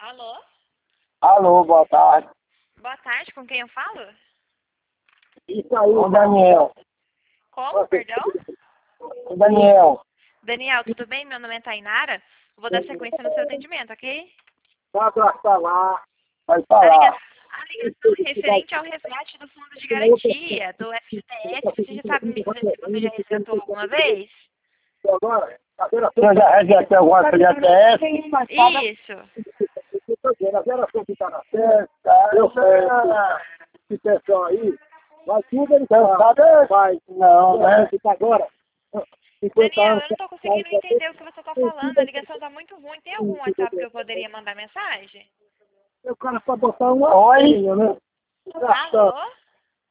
Alô? Alô, boa tarde. Boa tarde, com quem eu falo? Isso aí, o Daniel. Como, perdão? O Daniel. Daniel, tudo bem? Meu nome é Tainara. Vou dar sequência no seu atendimento, ok? Vai falar. Vai A falar. ligação é referente ao resgate do fundo de garantia do FGTS. Você já sabe me dizer se você já resgatou alguma vez? Agora, eu já resgatei alguma FGTS. Isso. A geração que está na festa, eu sei. Esse pessoal aí, vai tudo ele vai. Não, né? Agora. Daniel, eu não estou conseguindo entender o que você está falando. A ligação está muito ruim. Tem algum WhatsApp que eu poderia mandar mensagem? O cara pode botar uma. Oi? Né? Alô?